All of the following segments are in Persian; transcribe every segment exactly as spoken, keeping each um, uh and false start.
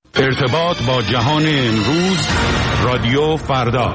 ارتباط با جهان امروز، رادیو فردا.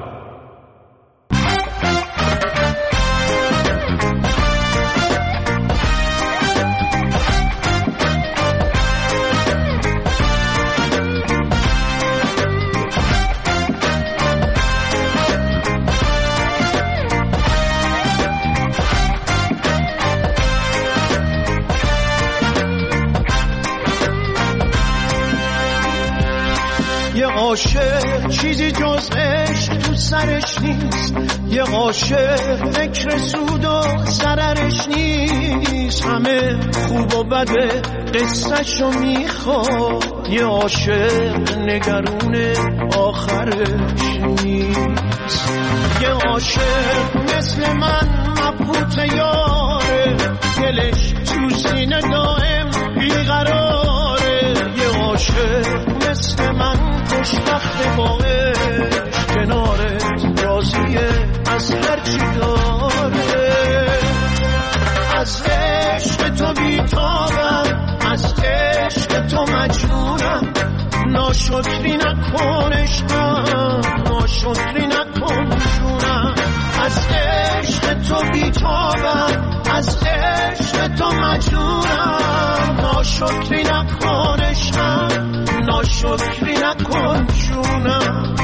عاشق چیزی جز عشق تو سرش نیست، یه عاشق فکر سود و ضررش نیست، همه خوب و بده قصه‌شو میخواد، یه عاشق نگرون آخرش نیست. یه عاشق مثل من مبهوت یاره، دلش تو سینه دائم بیقراره، یه عاشق مثل من خوشبخت با عشق، کنارت راضیه از هرچی داره. از عشق تو بیتابم، از عشق تو مجنونم، ناشکری نکن عشقم، ناشکری نکن جونم. از عشق تو بیتابم، از عشق تو مجنونم، ناشکری نکن عشقم، ناشکری نکن جونم.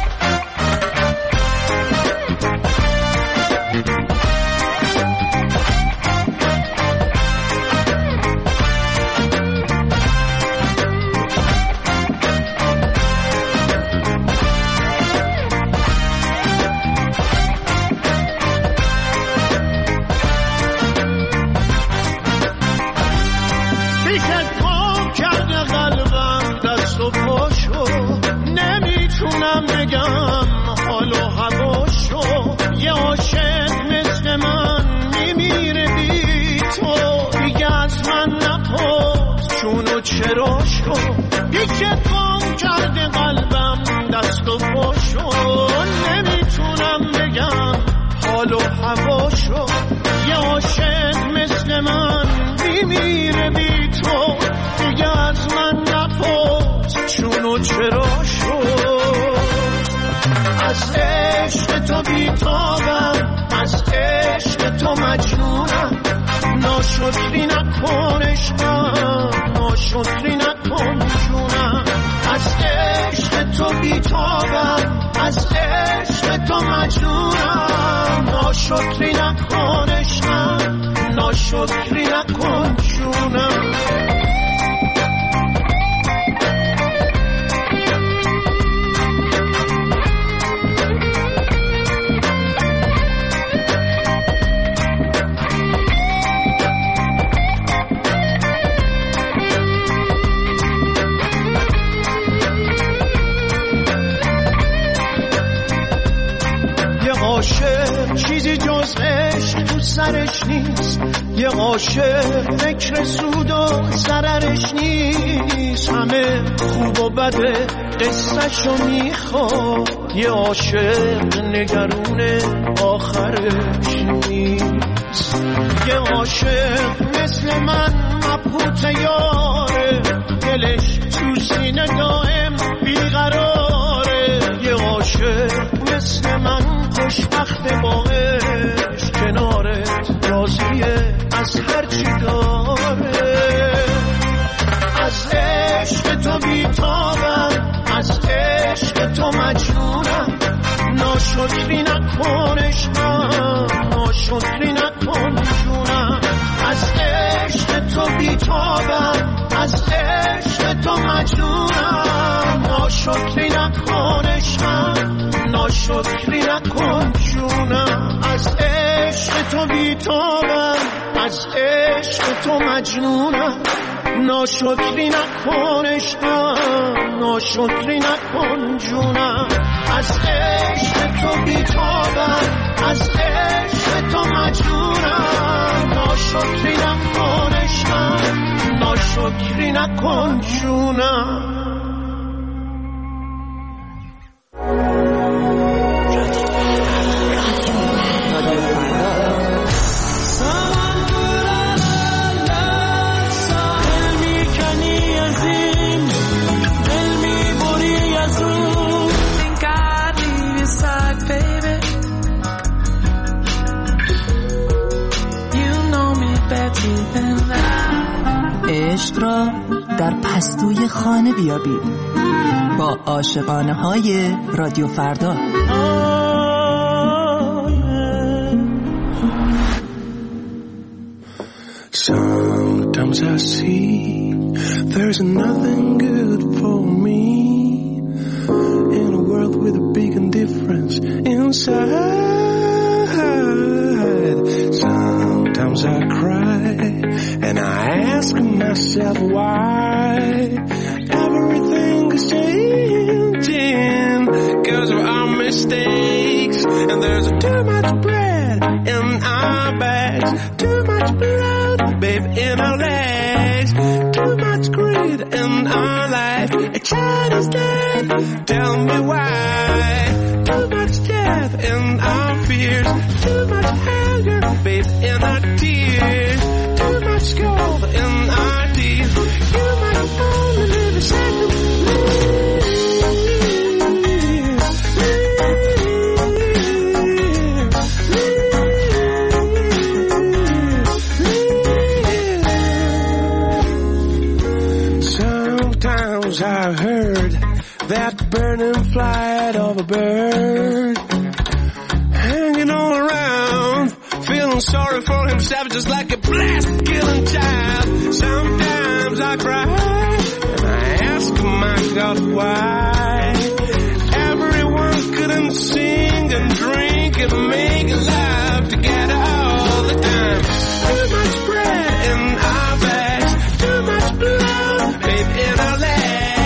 نمیتونم بگم حال و هواشو، یه عاشق مثل من میمیره بی تو، دیگه از من نپرس چون و چراشو، دیگه گم کرده قلبم دست و پاشو. نمیتونم بگم حال و هواشو، یه عاشق مثل من میمیره بی تو، دیگه از من نپرس چون و چراشو. از عشق تو بیتابم، از عشق تو مجنونم، ناشکری نکن عشقم، ناشکری نکن جونم. از عشق تو بیتابم، از عشق تو مجنونم، ناشکری نکن عشقم، ناشکری نکن جونم. عاشق چیزی جز عشق تو سرش نیست، یه عاشق فکر سود و ضررش نیست، همه خوب و بده قصه‌شو میخواد، یه عاشق نگرون آخرش نیست. یه عاشق مثل من مبهوت یاره، دلش تو سینه دائم بیقراره، یه عاشق مثل من خوشبخت با عشق، کنارت راضیه از هرچی داره. از عشق تو بیتابم، از عشق تو مجنونم، ناشکری نکن عشقم، ناشکری نکن جونم. از عشق تو بیتابم، از عشق تو مجنونم، ناشکری نکن عشقم، ناشکری نکن جونم. از عشق تو بیتابم، از عشق تو مجنونم، ناشکری نکن عشقم، ناشکری نکن جونم. از عشق تو بیتابم، از عشق تو مجنونم، ناشکری نکن عشقم، ناشکری نکن جونم. را در پستوی خانه بیابید با عاشقانه های رادیو فردا. Sometimes I see there's nothing good for me in a world with a big indifference inside. Sometimes I cry and I ask myself why everything is changing because of our mistakes, and there's too much bread in our bags, too much blood, babe, in our legs, too much greed in our life. A child is dead, tell me why. Too much death in our fears, too much anger, babe, in our tears, too much gold in our teeth. You might only live a second. I heard that burning flight of a bird hanging all around, feeling sorry for himself just like a blast killing child. Sometimes I cry and I ask my God why everyone couldn't sing and drink and make love together all the time. Too much bread in our bags, too much blood, babe, in our legs.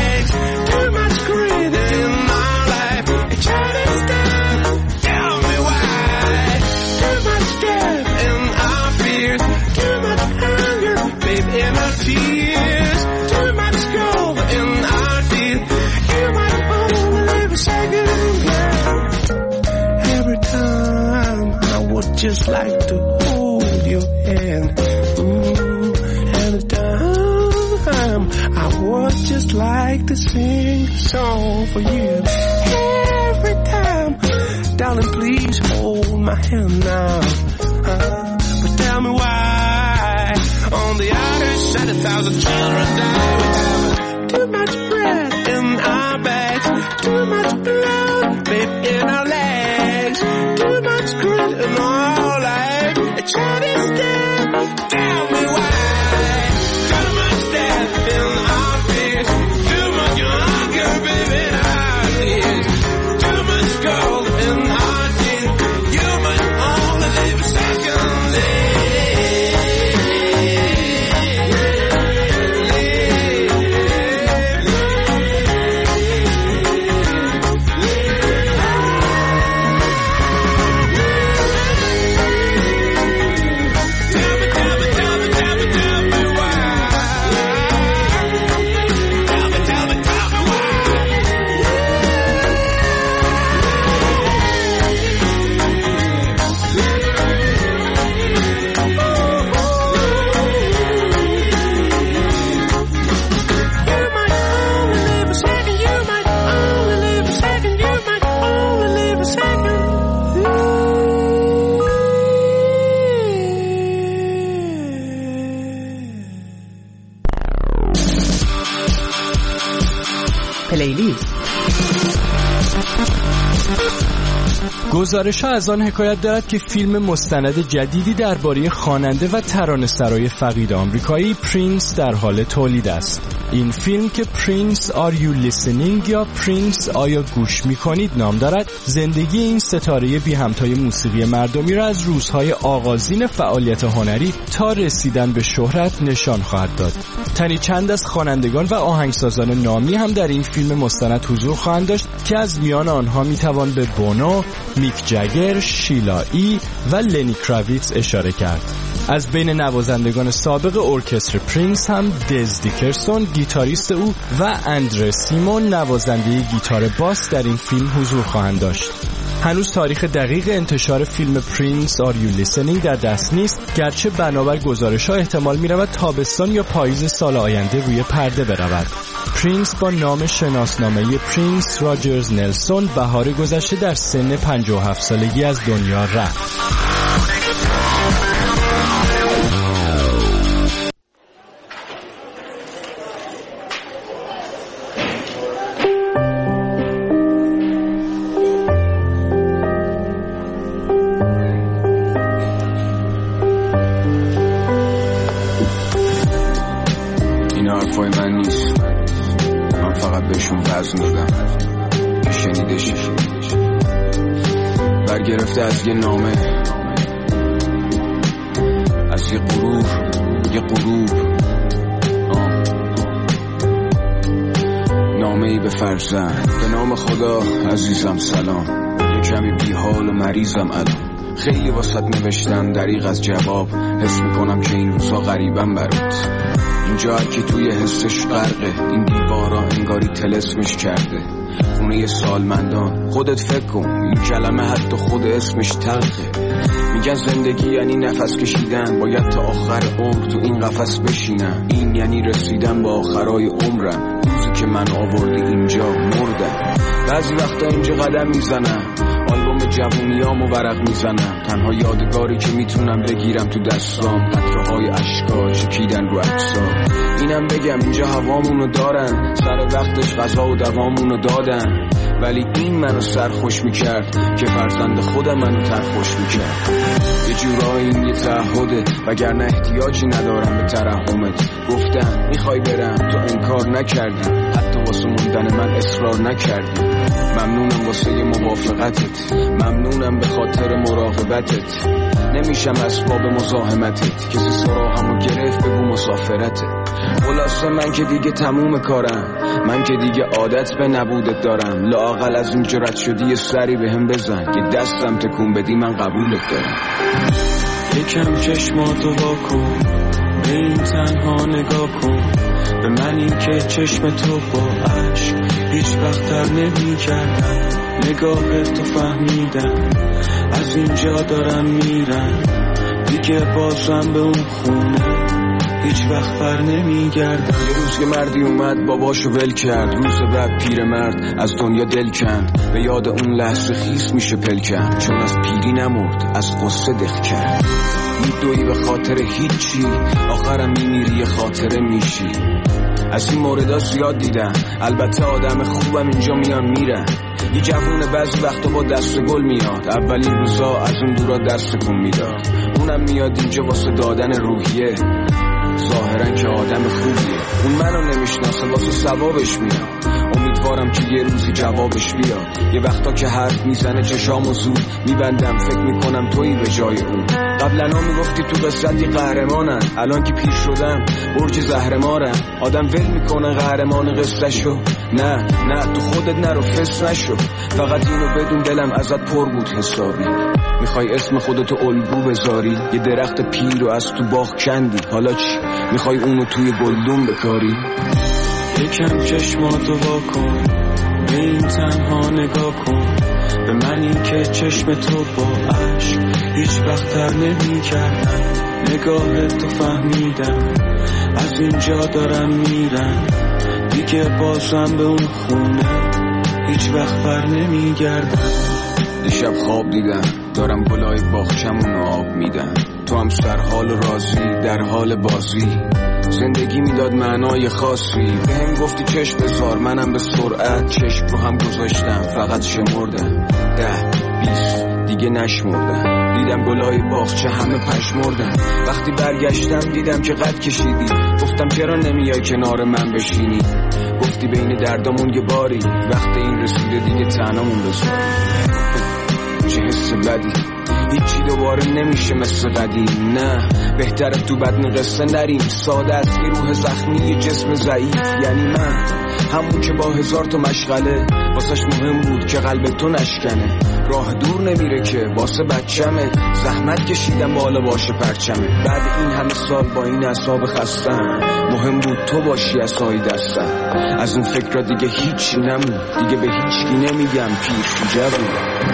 Just like to hold your hand, mm, and the time I would just like to sing a song for you. Every time, darling, please hold my hand now. Uh, but tell me why on the other side a thousand children die without too much bread in our bags, too much blood, babe, in our legs, too much grit in our life. A child is dead, tell me why. Too much death in our fears, too much hunger, baby, in our tears, too much gold in our teeth. You might only live a second. گزارش‌ها از آن حکایت دارد که فیلم مستند جدیدی درباره خواننده و ترانه‌سرای فقید آمریکایی پرینس در حال تولید است. این فیلم که پرینس Are You Listening یا پرینس آیا گوش می‌کنید نام دارد، زندگی این ستاره بی همتای موسیقی مردمی را از روزهای آغازین فعالیت هنری تا رسیدن به شهرت نشان خواهد داد. تنی چند از خوانندگان و آهنگسازان نامی هم در این فیلم مستند حضور خواهند داشت که از میان آنها میتوان به بونو، میک جگر، شیلا ای و لنی کراویتز اشاره کرد. از بین نوازندگان سابق ارکستر پرینس هم دز دیکرسون گیتاریست او و اندره سیمون نوازنده گیتار باس در این فیلم حضور خواهند داشت. هنوز تاریخ دقیق انتشار فیلم پرینس Are You Listening در دست نیست، گرچه بنابر گزارش‌ها احتمال می‌رود تابستان یا پاییز سال آینده روی پرده برود. پرینس با نام شناسنامه پرینس راجرز نلسون بهار گذشته در سن پنجاه و هفت سالگی از دنیا رفت. نیست، من فقط بهشون وزن دادم که شنیدشی. برگرفته از یه نامه، از یه غرور، یه غروب، نامه ای به فرزند. به نام خدا عزیزم سلام، یه کمی بی حال و مریضم الان. خیلی واسط نوشتم دریغ از جواب، حس میکنم که این روزا غریبم برات. اینجا هر کی توی حسش غرقه، این دیوارا انگاری طلسمش کرده. خونه سالمندان، خودت فکر کن این کلمه حتی خود اسمش تلخه. میگن زندگی یعنی نفس کشیدن، باید تا آخر عمر تو این قفس بشینم. این یعنی رسیدن با آخرای عمرم، روزی که من آوردی اینجا مردم. بعضی وقتا اینجا قدم میزنم، آلبوم جوونیامو ورق میزنم. تنها یادگاری که میتونم بگیرم تو دستام، قطره‌های اشکا چکیدن رو عکسا. اینم بگم اینجا هوامونو دارن، سر وقتش غذا و دوامونو دادن. ولی این منو سرخوش میکرد که فرزند خودم منو ترخوش میکرد. یه جورایی این یه تعهده، وگرنه احتیاجی ندارم به ترحمت. گفتم میخوای برم، تو انکار نکردی، حتی واسه موندن من اصرار نکردی. ممنونم واسه یه موافقتت، ممنونم به خاطر مراقبتت. نمیشم اسباب مزاحمتت، کسی سراغمو گرفت بگو مسافرته. خلاصه من که دیگه تموم کارم، من که دیگه عادت به نبودت دارم. لااقل از این جرأت شدی یه سری به هم بزن، یه دستم تکون بدی من قبولت دارم. یکم چشماتو واکن، به این تنها نگاه کن. به من این که چشم تو با عشق هیچ وقت تر نمی کردم. نگاه تو فهمیدم، از اینجا دارم میرم. دیگه بازم به اون خونه هیچ وقت بر نمی گردم. یه روز که مردی اومد باباشو ول کرد، روز بعد پیر مرد از دنیا دل کند. به یاد اون لحظه خیس میشه پلکم، چون از پیری نمرد از قصه دق کرد. میدوی به خاطر هیچی، آخرم میمیری یه خاطره میشی. از این موردها زیاد دیدم، البته آدم خوبم اینجا میان میرن. یه جوونه بعضی وقتا با دست گل میاد، اولین روزا از اون دورا دست کن میداد. اونم میاد اینجا واسه دادن روحیه، ظاهرا که آدم خوبیه. اون منو نمیشناسه، واسه ثوابش میاد. امیدوارم که یه روزی جوابش بیاد. یه وقتا که حرف میزنه چشامو زود میبندم، فکر میکنم تویی به جای اون. قبلا میگفتی تو قصتی قهرمانن، الان که پیر شدم برج زهرمارن. آدم ول میکنه قهرمان قصهشو، نه نه تو خودت نرو فس نشو. فقط اینو بدون دلم ازت پر بود حسابی. میخوای اسم خودتو الگو بذاری، یه درخت پیر رو از تو باغ کندی. حالا چی؟ میخوای اونو توی گلدون بکاری؟ یکم چشماتو واکن، به این تنها نگاه کن. به من این که چشم تو با عشق هیچ وقت تر نمی کردم. نگاه تو فهمیدم، از اینجا دارم میرم. دیگه بازم به اون خونه هیچ وقت بر نمی گردم. دیشب خواب دیدم دارم گلای باغچمونو آب میدم. تو هم سرحال و راضی در حال بازی. زندگی میداد معنای خاصی، به هم گفتی چشم بذار، منم به سرعت چشم رو هم گذاشتم. فقط شمردم ده بیست دیگه نشمردم. دیدم گلای باغچه همه پشمردن. وقتی برگشتم دیدم که قد کشیدی. گفتم چرا نمیای کنار من بشینی؟ گفتی بین دردامون یه باری، وقت این رسیده دیگه تنهامون بذار. چه حس بدی، هیچی دوباره نمیشه مثل قدیم. نه بهتره تو بدن قصه نریم. ساده است یه روح زخمی یه جسم ضعیف. یعنی من همون که با هزار تا مشغله، واسش مهم بود که قلب تو نشکنه. راه دور نمیره که واسه بچمه، زحمت کشیدم بالا باشه پرچمه. بعد این همه سال با این اعصاب خستم، مهم بود تو باشی عصای دستم. از اون فکر دیگه هیچی نمون، دیگه به هیچکی نمیگم پیر شو جوون.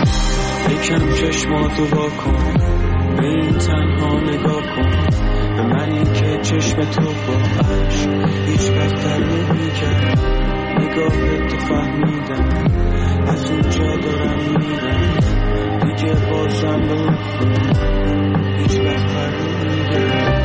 یکم چشماتو واکن، به این تنها نگاه کن. به من این که چشم تو با عشق هیچ وقت تر نمی کرد. نگاه تو فهمیدم، از اونجا دارم میرم. دیگه بازم به اون خونه هیچ وقت تر نمی کرد.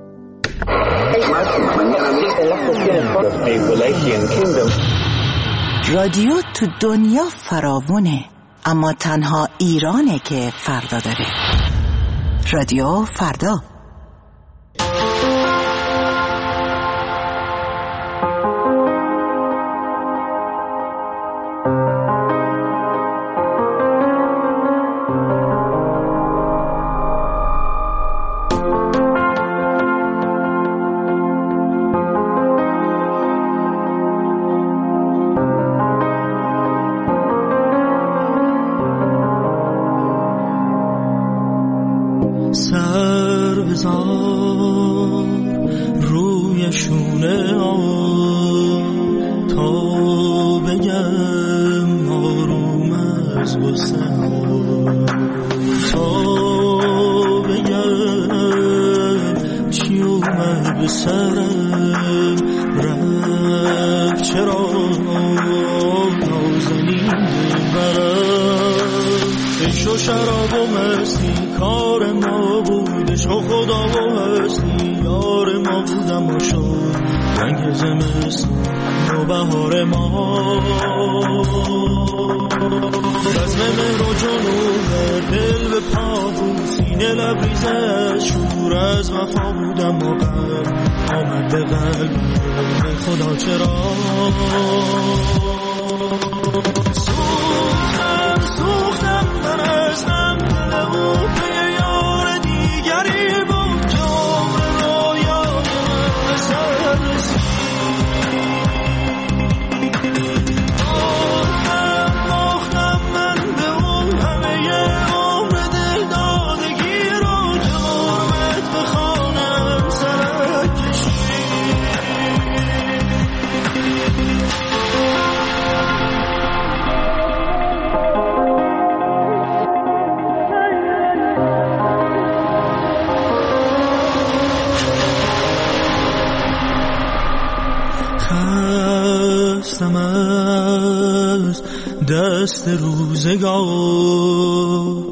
Las Appalachian Kingdom. رادیو تو دنیا فراوونه، اما تنها ایرانه که فردا داره. رادیو فردا. سر بزار روی شونه آن تا بگم آروم از غصه ها، تا بگم چی اومد به سرم رفت چرا نازنین برم. عشق و شراب و مستی کار ما بود، عشق و خدا و هستی یار ما بود، اما شد رنگ زمستون و بهار ما. بزم مهر و جنون دل به پا بود، سینه لبریز از شور از وفا بود، اما قلب آمد به قلب خدا چرا. سوختم سوختم من ازم دل او پی یار دیگری بود، جام رویای من به سر رسید. باختم باختم من به اون همه عمر دل دادگی رو، جامت به خانم سرک کشید. خستم از دست روزگار،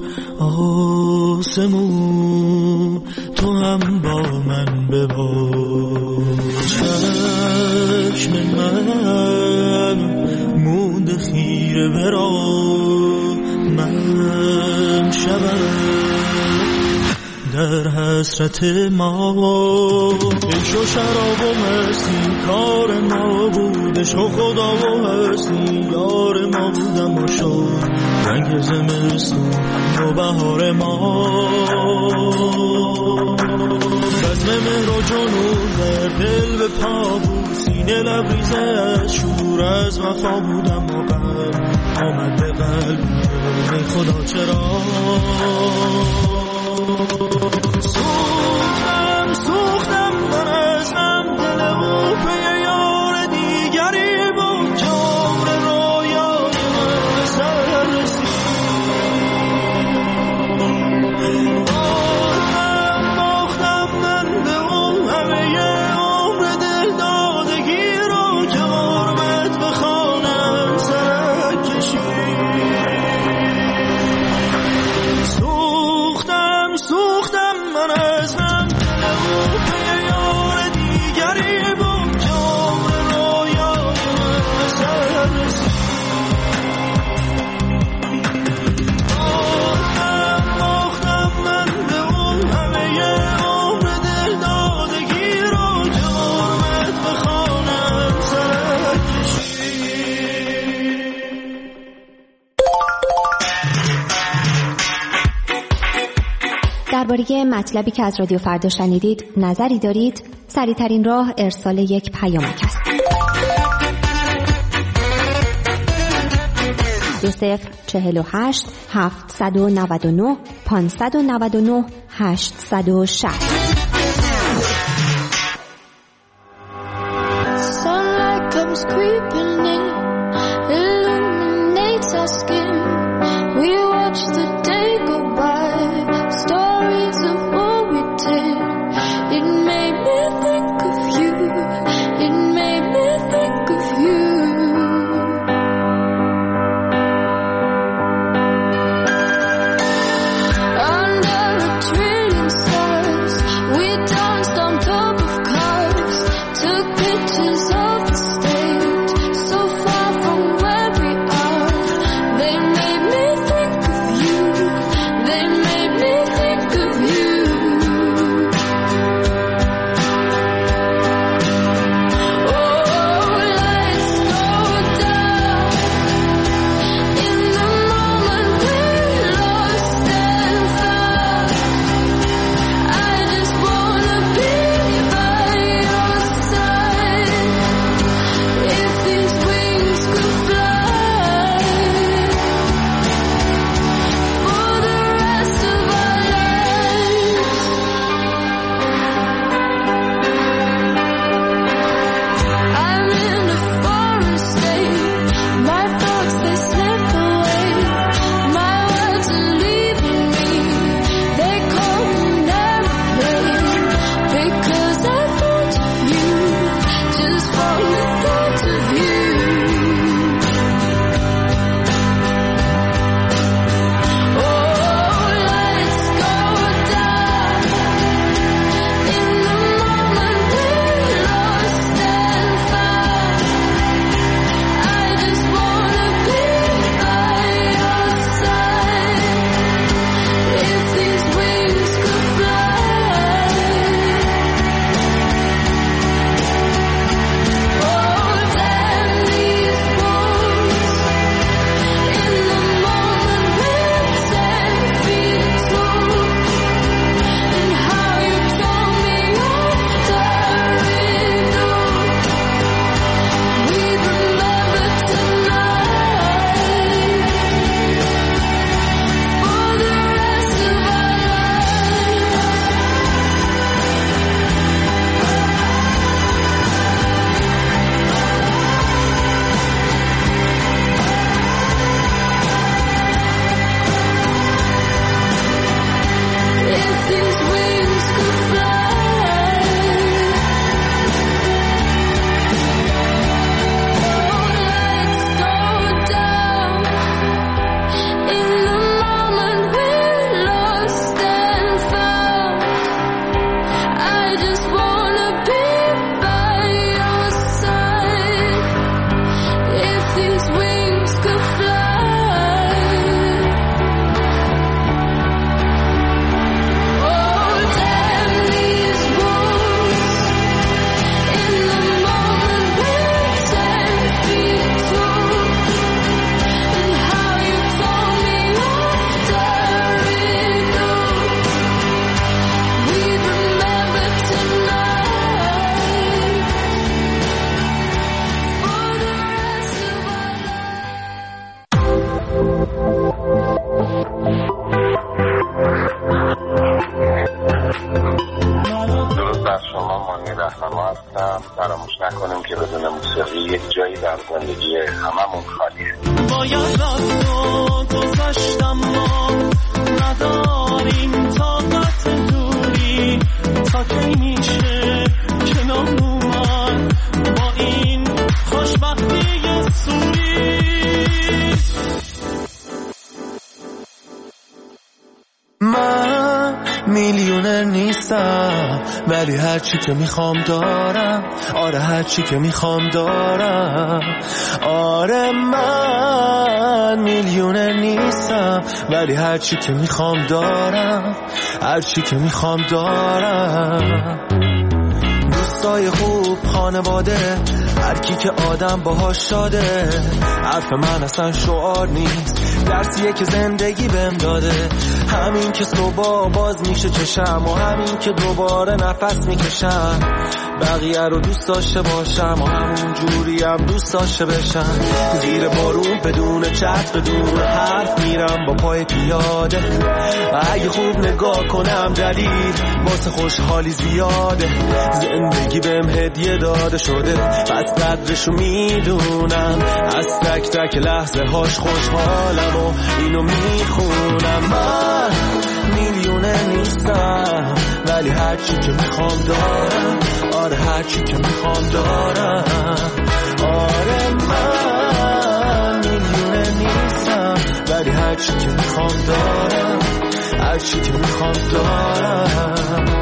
آسمون تو هم با من ببار. چشم من مونده خیره برا، من شبم در حسرت ما. عشق و شراب و مستی کار ما بود، عشق و خدا و هستی یار ما بود، اما شد رنگ زمستون و بهار ما. بزم مهر و جنون در دل به پا بود، سینه لبریز از شور از وفا بود، اما قلب آمد به قلب خدا چرا. سوختم سوختم من ازم دل او پی یار دیگری بود، جام رویای من به سر رسید. باختم باختم من به اون همه عمر دل دادگی رو، جرمت به خانم سرک کشید. سوختم سوختم من ازم دل او پی یار دیگری بود، جام رویای من به سر رسید. باختم باختم من به اون همه عمر دل دادگی رو، جرمت به خانم سرک کشید. درباره مطلبی که از رادیو فردا شنیدید نظری دارید؟ سریع‌ترین راه ارسال یک پیامک است. دو صفر چهل و هشت هفتصد و نود و نه پانصد و نود و نه هشتصد و شصت. Sunlight comes creeping in, illuminates our skin. We watch the day go by, stories of what we did. It made me think of you, it made me think of you. Under a trillion stars, we danced on top of cars, took pictures of the stage, so far from where باید از تو گذشتم ما نداریم طاقت دوری تا کی میشه کنار اومد با این خوشبختی سوری من میلیونر نیستم ولی هر چی که میخوام دارم آره هر چی که میخوام دارم آره من میلیونر نیستم ولی هر چی که میخوام دارم هر چی که میخوام دارم دوستای خوب خانواده هر کی که آدم باهاش شاده حرف من اصلا شعار نیست درسیه که زندگی بهم داده همین که صبح باز میشه چشم و همین که دوباره نفس میکشم بقیه رو دوست داشته باشم و همون جوری هم دوست داشته بشم زیر بارون بدون چتر بدون حرف میرم با پای پیاده و اگه خوب نگاه کنم دلیل واسه خوشحالی زیاده زندگی بهم هدیه داده شده پس قدرشو میدونم از تک تک لحظه هاش خوشحالم و اینو میخونم من میلیونه نیستم ولی هرچی که میخوام دارم آره هرچی که میخوام دارم آره من میلیونه نیستم ولی هرچی که میخوام دارم هرچی که میخوام دارم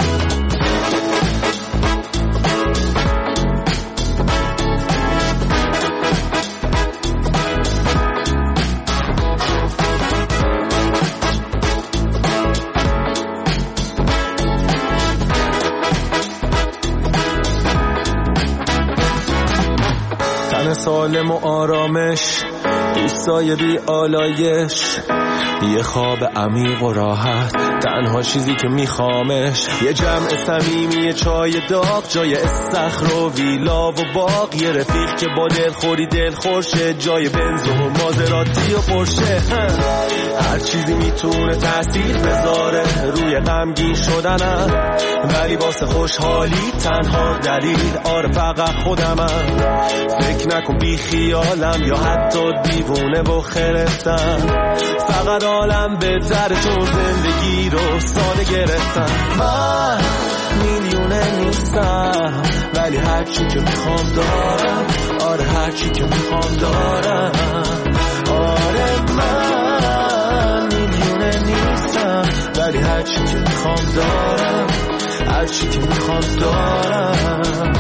سالم و آرامش دوستای بی آلایش یه خواب عمیق و راحت تنها چیزی که میخوامش یه جمع صمیمی چای داغ جای استخر و ویلا و باغ یه رفیق که با دل خوری دل خورشه جای بنز و مازراتی و پرشه هر چیزی میتونه تاثیر بذاره روی غمگین شدنم ولی واسه خوشحالی تنها دلیل آره فقط خودمم فکر نکن بی خیالم یا حتی دیوونه و خرفتم فقط عالم بهتره چون زندگی رو ساده گرفتم من میلیونه نیستم ولی هرچی که میخوام دارم آره هرچی که میخوام دارم آره من میلیونه نیستم ولی هرچی که میخوام دارم هرچی که میخوام دارم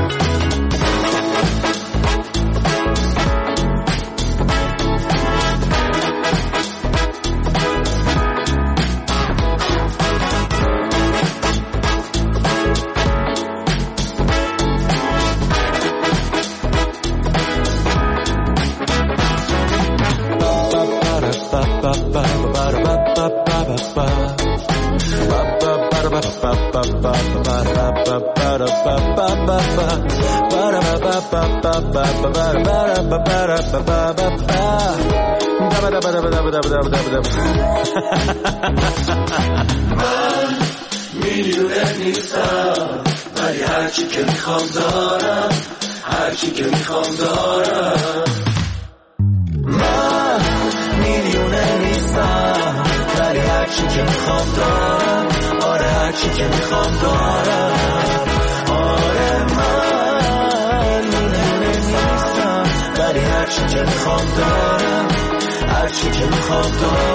من میلیونه نیستم ولی هرچی که میخوام دارم هرچی که میخوام دارم من میلیونه نیستم ولی هرچی که میخوام دارم آره هرچی که میخوام دارم آره من میلیونه نیستم ولی هرچی که میخوام دارم هرچی که میخوام دارم